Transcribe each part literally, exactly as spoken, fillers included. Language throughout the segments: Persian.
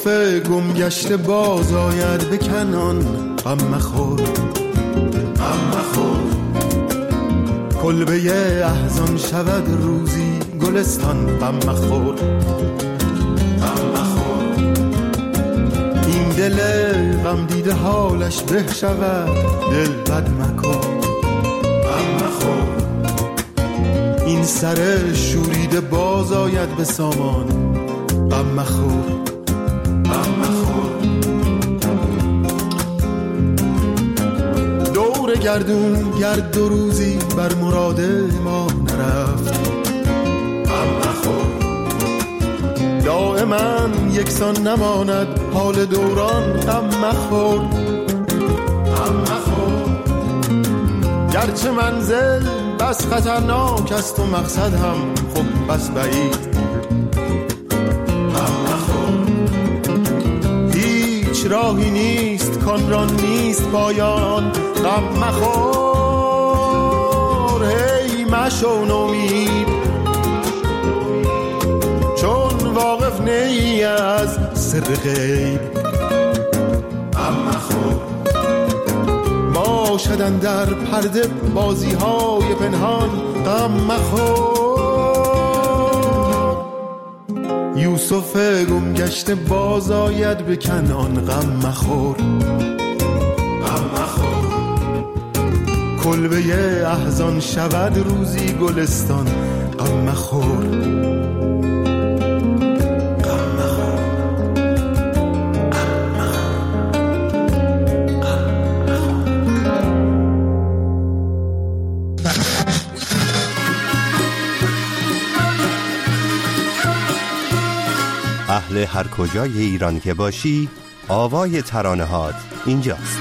یوسف گم گشته باز آید به کنعان، غم مخور غم مخور. کلبه احزان شود روزی گلستان، غم مخور غم مخور. این دل غم دیده حالش به شود، دل بد مکن غم مخور. این سر شوریده باز آید به سامان، غم مخور غم مخور. دور گردون گرد دو روزی بر مراد ما نرفت، غم مخور. دائما یکسان نماند حال دوران، غم مخور غم مخور. گرچه منزل بس خطرناک است و مقصد هم خب بس بعید، راهی نیست کان را نیست پایان، غم مخور. هی مشو نومید چون واقف نی از سر غیب، غم مخور. باشدن در پرده بازی های پنهان، غم مخور. یوسف گم گشته باز آید به کنعان، غم مخور غم مخور. کلبه احزان شود روزی گلستان، غم مخور غم مخور. اهل هر کجای ایران که باشی، آوای ترانه هات اینجاست.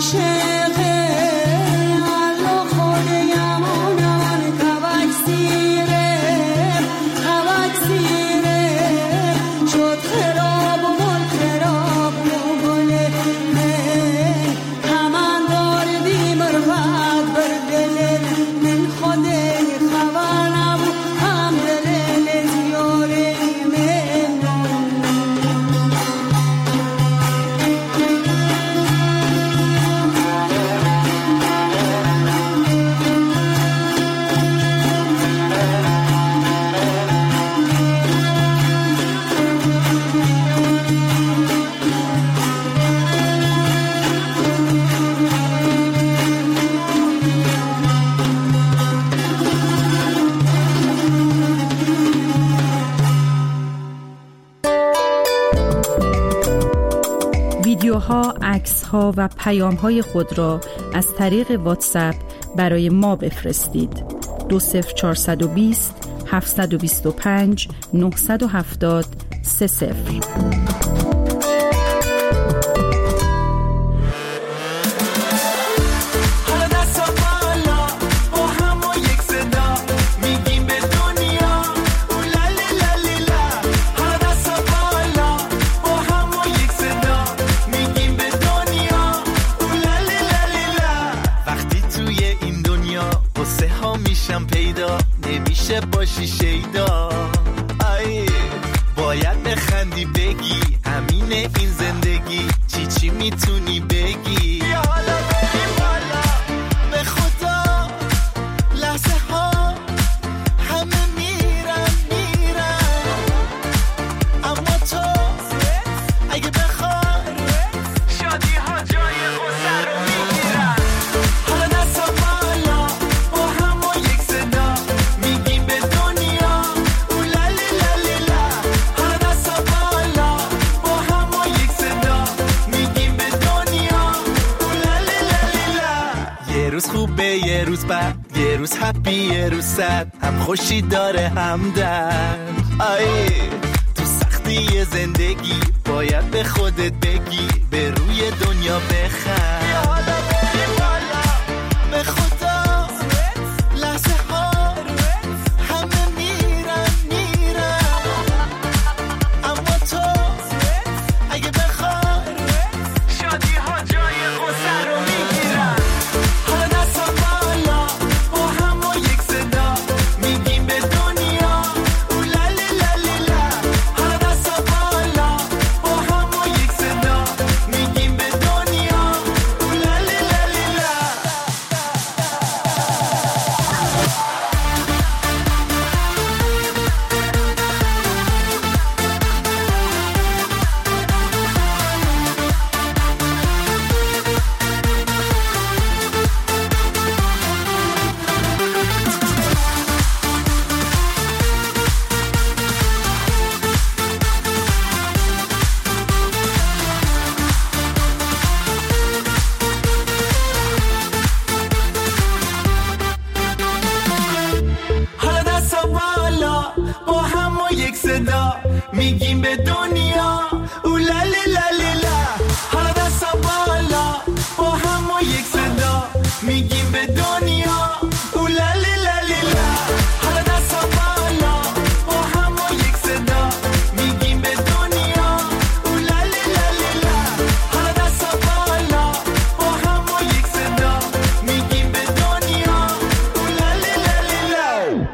ویدیوها، عکس‌ها و پیام‌های خود را از طریق واتساپ برای ما بفرستید. دو صفر چهارصد و بیست هفتصد و بیست و پنج نهصد و هفتاد سه صفر. باشی شیدا، آی باید بخندی بگی همینه این زندگی، چی چی میتونی بگی، بیا حالا بریم بالا به خدا، لحظه ها همه میرن میرن، اما تو اگه بخوای شادی ها جای غصه رو میگیرن. حالا دستا بالا با هم و یک صدا میگیم به دنیا اولالی لالی لا. حالا دستا بالا با هم و یک صدا میگیم به دنیا اولالی لالی لا. یه روز خوبه یه روز بد، یه روز هپی یه روز سد، هم خوشی داره هم درد. آی تو سختی زندگی باید به خودت بگی به روی دنیا بخند. بیا حالا بریم بالا به خدا، لحظه ها همه میرن میرن، اما تو اگه بخوای شادی ها جای غصه رو میگیرن. حالا دستا بالا با هم و یک صدا میگیم به دنیا اولالی لالی لا. حالا دستا بالا با هم و یک صدا میگیم به دنیا اولالی لالی لا. حالا دستا بالا با هم و یک صدا میگیم به دنیا اولالی لالی لا. حالا دستا بالا با هم و یک صدا میگیم به دنیا اولالی لالی لا. حالا دستا بالا با هم و یک صدا میگیم به دنیا اولالی لالی لا. حالا دستا بالا با هم و یک صدا میگیم به دنیا اولالی لالی لا.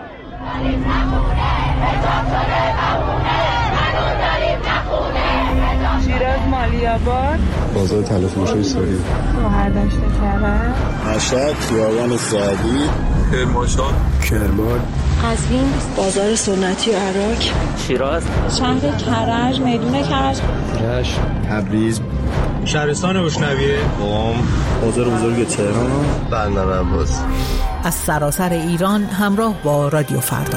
شیراز مالیاباد، بازار تلفروشی سوری، شهردشت کرد، مشهد خیابان سعدی، کرمانشاه، کرمان، قزوین، بازار سنتی عراق، شیراز، شهر کرج، میدون کرج، رشت، تبریز، شهرستان بشنویه، قم، بازار بزرگ تهران، بندر عباس. از سراسر ایران همراه با رادیو فردا.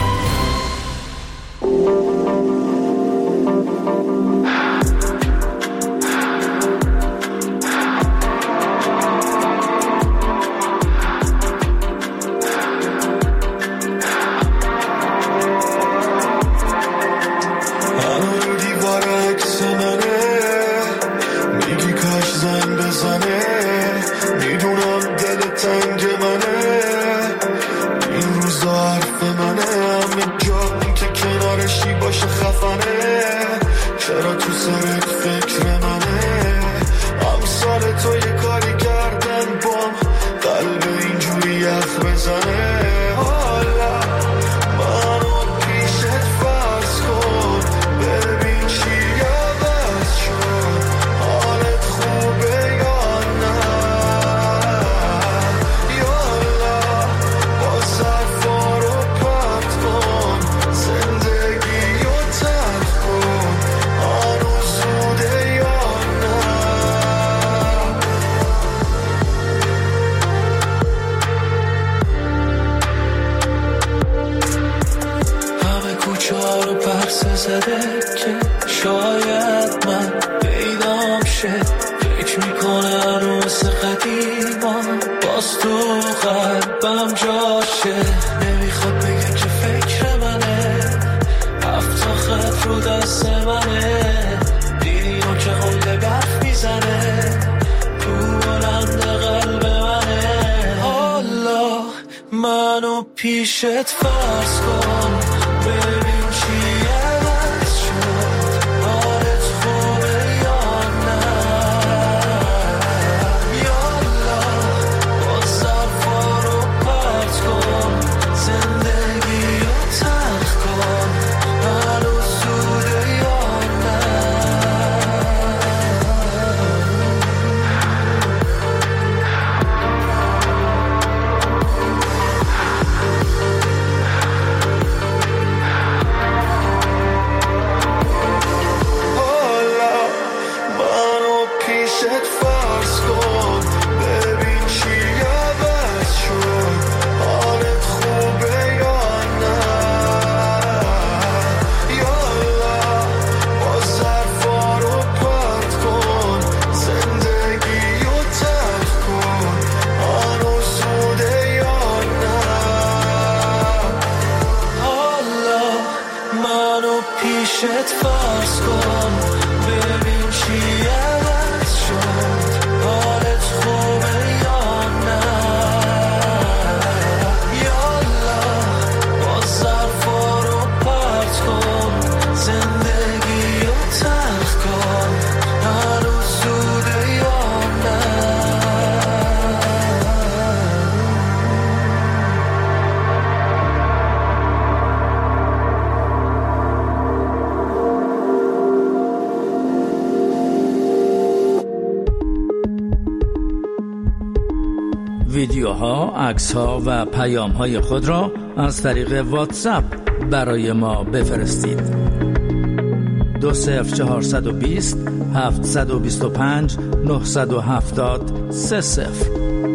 همون دیوار عکس منه، میگی کاش زن بزنه، باز تو قلبم جاشه، نمیخواد بگه که فکر منه، هفت خط رو دست منه، دیدیم که قله برف میزنه تو بلند قلب منه. حالا منو پیشت فرض کن، ببین چی عوض شد، حالت خوبه یا نه، یالا با ظرفا رو پرت کن، زندگی رو تلخ کن، هنوز زوده یا ویدیوها، عکس‌ها و پیام‌های خود را از طریق واتساپ برای ما بفرستید. دو صفر چهارصد و بیست هفتصد و بیست و پنج نهصد و هفتاد سه صفر.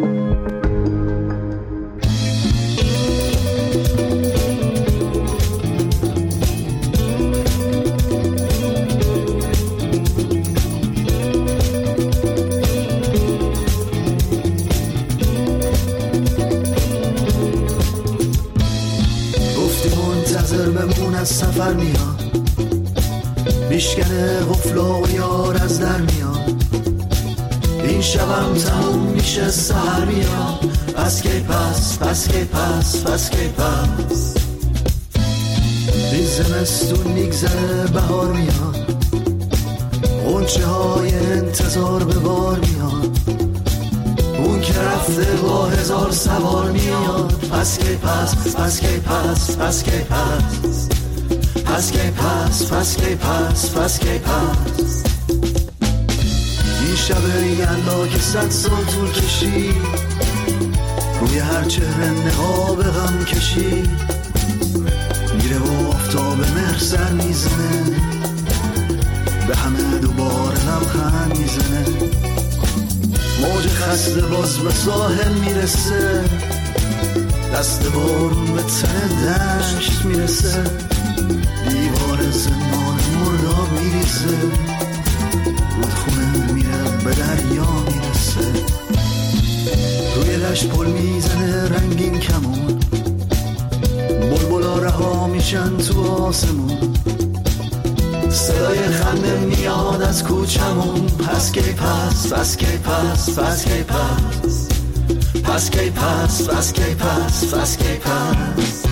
سفر میاد میشکنه غفلا و یار از در میاد، این شبم تموم میشه سهر میاد، پس کی پس پس کی پس پس کی پس، این زمستون میگذره بهار میاد، غنچه های انتظار به بار میاد، اون که رفته با هزار سوار میاد، پس کی پس پس کی پس پس کی پس پس کی پس پس کی پس پس کی پس. این شب یلدا که صد سال طول کشید، روی هر چهره نقاب غم کشید، میره و آفتاب مهر سر میزنه، به همه دوباره لبخند میزنه، موج خسته باز به ساحل میرسه، دست بارون به تن دشت میرسه، دیوار زمان مرداب میریزه، رودخونه میره به دریا میرسه، روی دشت پل میزنه رنگین کمون، بلبلا رها میشن تو آسمون، صدای خنده میاد از کوچمون، پس کی پس پس کی پس پس کی پس پس کی پس پس کی پس پس کی پس.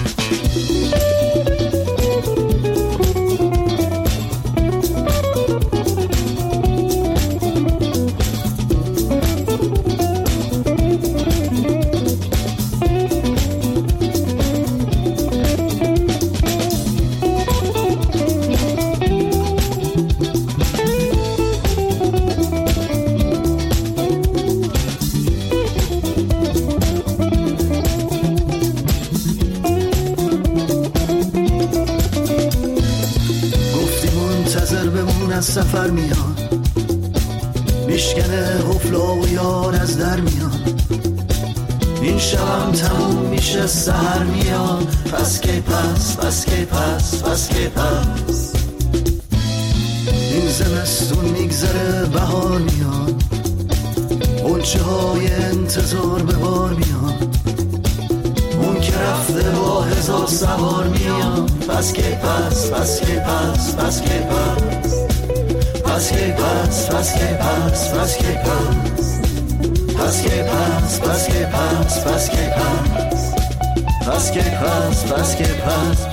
سفر میاد میشکنه غفلا و یار از در میاد، این شبم تموم میشه سهر میاد، پس کی پس پس کی پس پس کی پس، این زمستون میگذره بهار میاد، قلچه های انتظار به بار میان، اون که رفته با هزار سوار میان. پس که پس پس که پس پس که پس پس که پس پس که پس پس که پس پس که پس پس که پس پس که پس پس که پس پس که پس.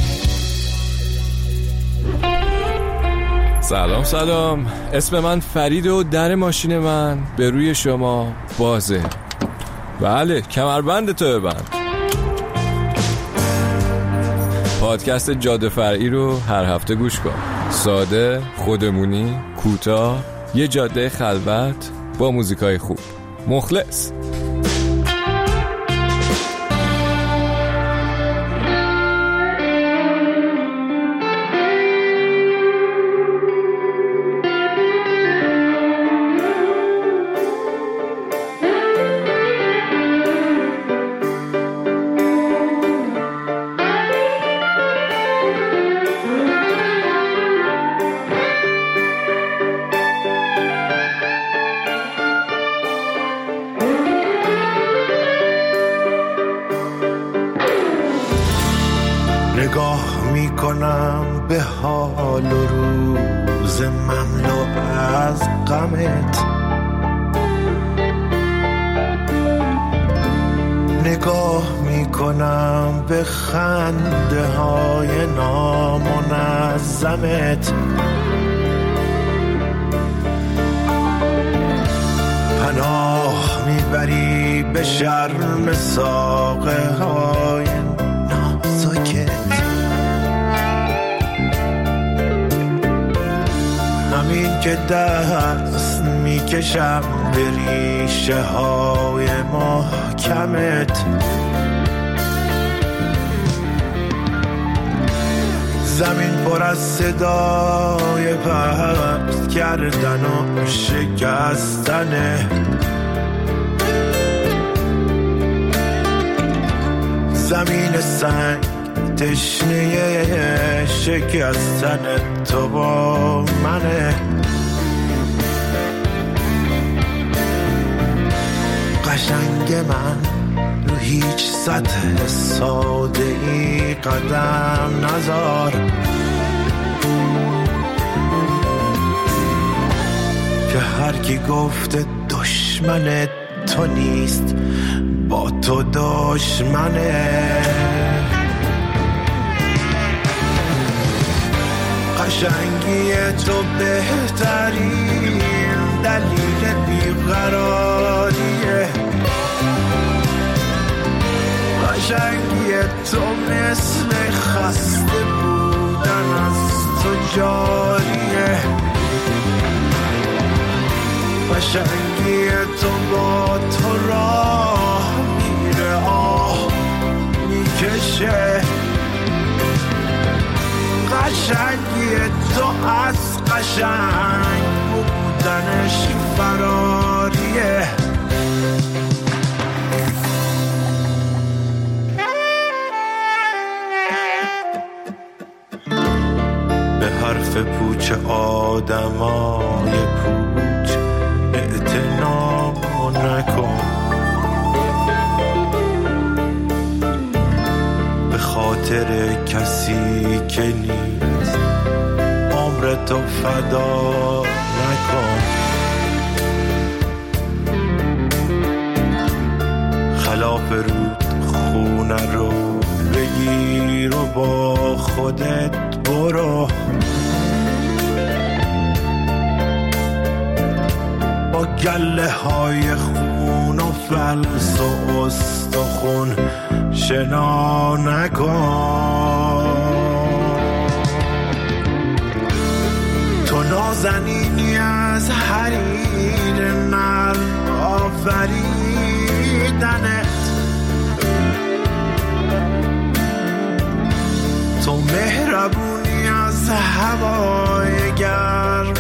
سلام سلام، اسم من فرید و در ماشین من به روی شما بازه. بله، کمربند تو ببند. پادکست جاده فرعی رو هر هفته گوش کن. ساده، خودمونی، کوتاه، یه جاده خلوت با موزیکای خوب. مخلص. نگاه میکنم به حال و روز مملو از غمت، نگاه میکنم به خنده های نامنظمت، پناه میبری به شرم ساقه های نازکت. همین که دست میکشم به ریشه های محکمت، زمین پر از صدای پست کردن و شکستنه، زمین سنگ تشنه شکستن تو با منه. قشنگ من رو هیچ سطح ساده ای قدم نذار، که هر کی گفته دشمن تو نیست با تو دشمنه. قشنگی تو بهترین دلیل بیقراریه، قشنگی تو مثل خسته بودن از تو جاریه، قشنگی تو با تو راه میره آه میکشه، قشنگی تو از قشنگ بودنش فراریه. به حرف پوچ آدمای پوچ اعتنا نکن، به خاطر کسی که نیست عمر تو فدا نکن. خلاف رود خونه رو بگیر و با خودت برو، با گله های خون و فلس و استخون شنا نکن. تو نازنینی از حریر نرم آفریدنت، تو مهربونی از هوای گرم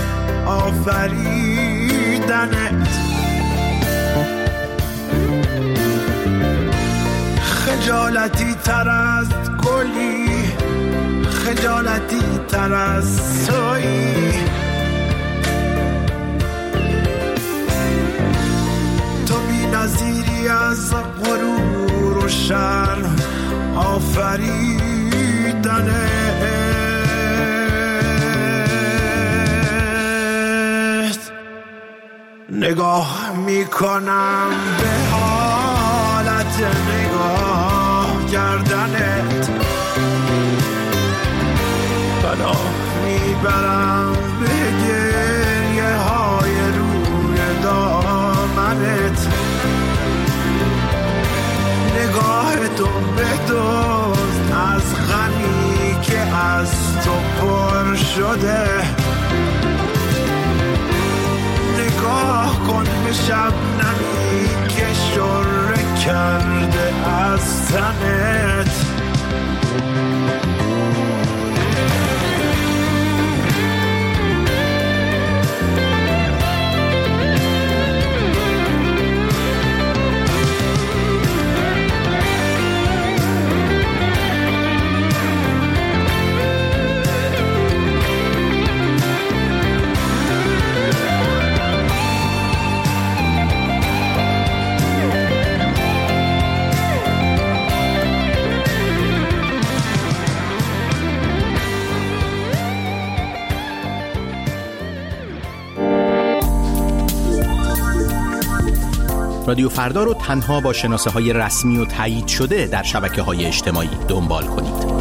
آفریدنت، خجالتی تر از گلی، خجالتی تر از تویی، نظیری از غرور و شرم آفریدنه. نگاه میکنم به حالت نگاه کردنت، پناه میبرم به گریه های روی دامنت. نگاه تو بدزد از غمی که از تو پر شده. نگاه کن به شبنمی که شره کرده از تنت. رادیو فردا رو تنها با شناسه های رسمی و تایید شده در شبکه های اجتماعی دنبال کنید.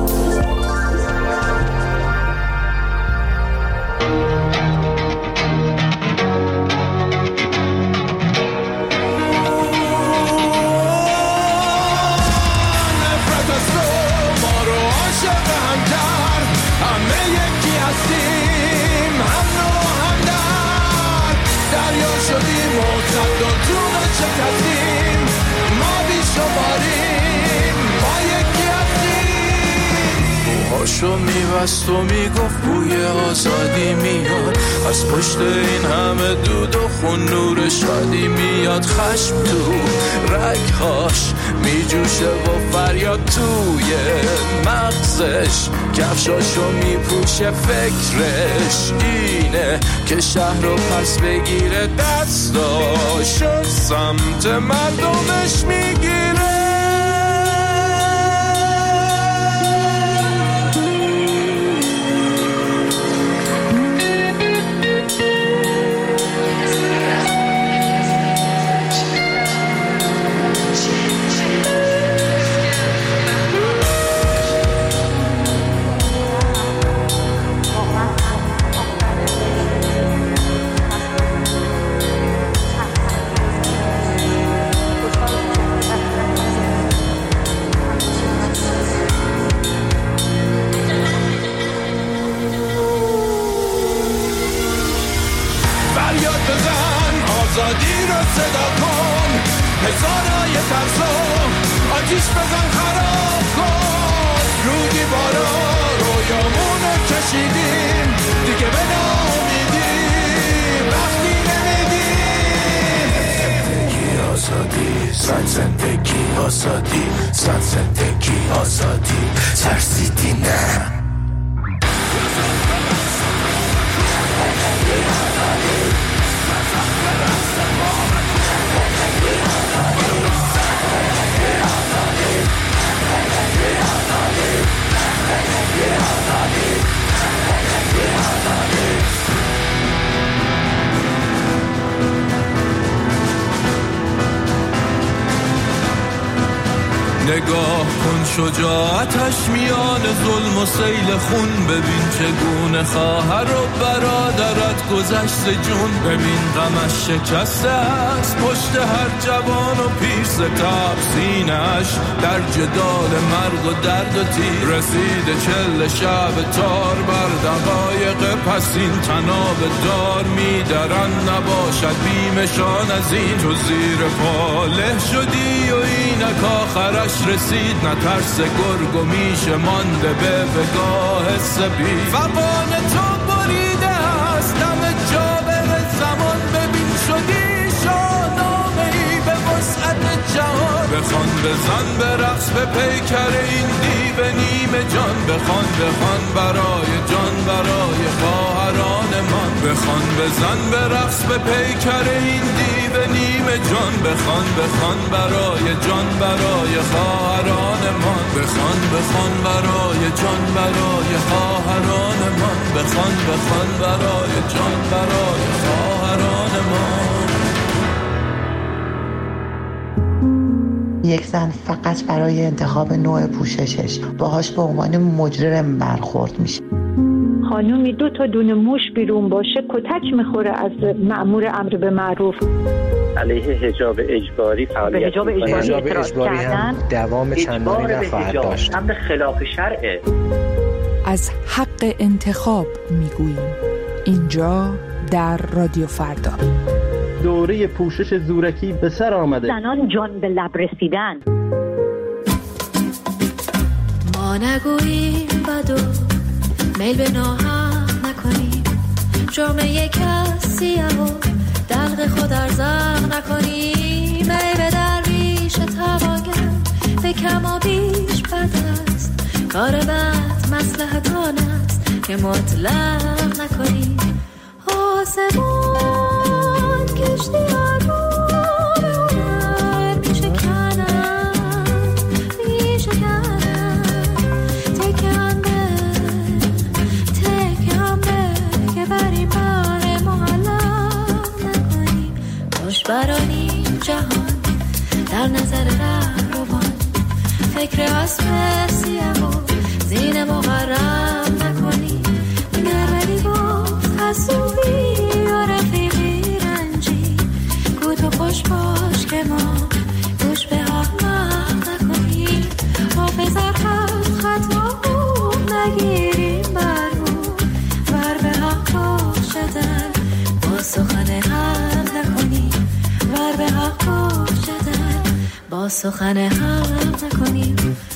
شو میبست و میگفت بوی آزادی میاد از پشت این همه دود و خون نور شادی میاد. خشم تو رگهاش میجوشه و فریاد توی مغزش کفشاشو میپوشه. فکرش اینه که شهر رو پس بگیره، دستاشو سمت مردمش میگیره. آزادی رو صدا کن، هزارای ترسو آتیش بزن خراب کن. رو دیوارا رویامونو کشیدیم، دیگه به ناامیدیم وقتی نمیدیم. زندگی آزادی، صد زندگی آزادی، صد زندگی آزادی. ترسیدی نه نگاه کن شجاعتش میان ظلم و سیل خون. ببین چگونه خواهر و برادرت گذشت جون. ببین غمش شکسته است پشت هر جوان و پیر. ستاب سینه‌اش در جدال مرگ و درد و تیر. رسیده چل شب تار بر دقایق پس این تناب دار میدرن. نباشد بیمشان از این تو زیر پاله شدی و اینک آخرش رسید. نترس گرگ و میشه مانده به بگاه سبید. فقان تو بریده است دم جابر زمان. ببین شدی شاهنامه ای به وسعت جهان. به بخوان بزن به رقص به پیکر این دیو نیمه جان بخوان بخوان برای جان برای خواهران من بخوان بزن به رقص به پیکر این دیو نیمه جان بخوان بخوان برای جان برای خواهران من بخوان بخوان برای جان برای خواهران من بخوان بخوان برای جان برای خواهران من. یک زن فقط برای انتخاب نوع پوششش باهاش به عنوان مجرم برخورد میشه. خانومی دو تا دونه موش بیرون باشه کتک میخوره از مأمور امر به معروف. علیه حجاب اجباری فعالیت حجاب اجباری, حجاب اجباری هم دوام چندانی نخواهد داشت. امر خلاف شرعه. از حق انتخاب میگوییم اینجا در رادیو فردا. دوره پوشش زورکی به سر آمده. زنان جان به لب رسیدن. ما نگوییم بدو میل به ناهم نکنیم جامعه کسی و دلق خود ارزاق نکنیم ای به درویش توانگر به کم و بیش بد است کار بد مصلحت آن است که مطلق نکنیم آسمان کشتی آرو به هنر میشه کنم میشه کنم تکم به تکم به که بریم بار معلق نکنیم خوش برانیم جهان در نظر رهروان فکر اسم سیه و زین مغرم نکنیم دیگر ولی باز حسوبی و رفیقی رنجی گو تو خوش باش که ما گوش به احمق نکنیم حافظت هم خطا نگیریم بر رو ور به حق باشدن با سخن هم نکنیم ور به حق باشدن با سخن هم نکنیم